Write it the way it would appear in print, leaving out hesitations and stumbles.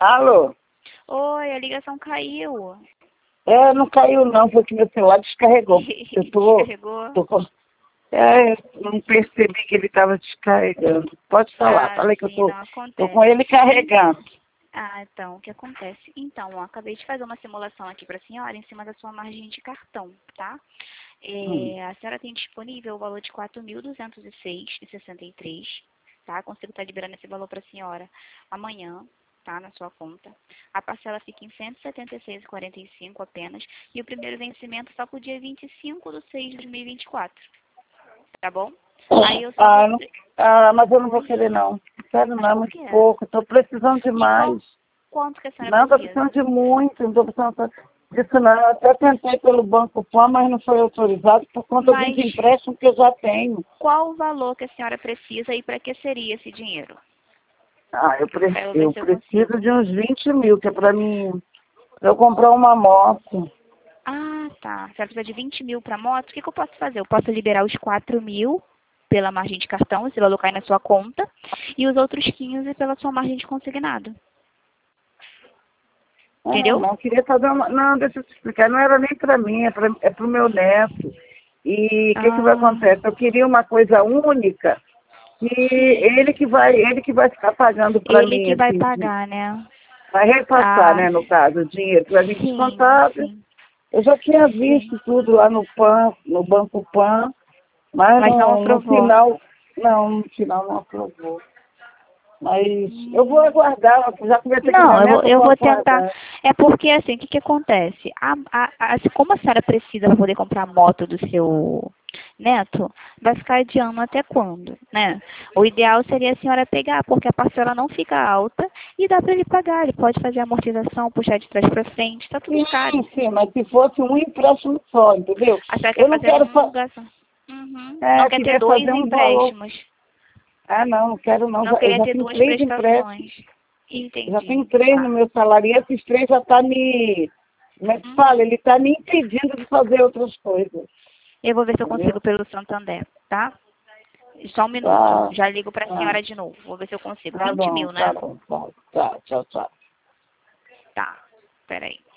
Alô? Oi, a ligação caiu. Não caiu não, foi que meu celular descarregou. Eu Descarregou? não percebi que ele estava descarregando. Pode falar, falei que eu sim, não tô com acontece. ele carregando. Então, o que acontece? Então, ó, acabei de fazer uma simulação aqui para a senhora em cima da sua margem de cartão, tá? A senhora tem disponível o valor de R$ 4.206,63, tá? Consigo estar liberando esse valor para a senhora amanhã, tá? Na sua conta. A parcela fica em R$ 176,45 apenas. E o primeiro vencimento só para o dia 25/6/2024. Tá bom? Aí eu só vou... Mas eu não vou querer não. Quero não, é muito quê? pouco. Estou precisando demais. Quanto que a senhora Não, estou precisa? precisando de muito. Não estou precisando disso não. Eu até tentei pelo Banco Pan, mas não foi autorizado por conta dos empréstimos que eu já tenho. Qual o valor que a senhora precisa e para que seria esse dinheiro? Eu preciso de uns 20 mil, que é para eu comprar uma moto. Tá. A senhora precisa de 20 mil para moto. O que eu posso fazer? Eu posso liberar os 4 mil pela margem de cartão, esse valor cai na sua conta, e os outros 15 pela sua margem de consignado. Entendeu? Não, queria fazer uma... Não, deixa eu te explicar. Não era nem para mim, é para o meu neto. E o que vai acontecer? Eu queria uma coisa única, que ele que vai ficar pagando para mim. Ele que vai pagar, né? Vai repassar, né, no caso, o dinheiro que vai vir descontado. Eu já tinha visto tudo lá no Banco Pan, mas não aprovou. No final não aprovou. Mas eu vou aguardar, já conversei com Não, meu neto, eu vou tentar. É porque, assim, o que acontece? Como a senhora precisa para poder comprar a moto do seu neto, vai ficar adiando até quando, né? O ideal seria a senhora pegar, porque a parcela não fica alta e dá para ele pagar. Ele pode fazer a amortização, puxar de trás para frente, tá tudo caro. Sim, mas se fosse um empréstimo só, entendeu? A senhora quer fazer não quer ter dois empréstimos. Não quero não. Não queria ter duas prestações. Entendi. Já tem 3 no meu salário e esses 3 já tá me... Como é que fala? Ele tá me impedindo de fazer outras coisas. Eu vou ver se eu consigo pelo Santander, tá? Só um minuto. Já ligo pra senhora de novo. Vou ver se eu consigo. 20 mil, né? Tá bom. Tá, tchau. Tá. Peraí.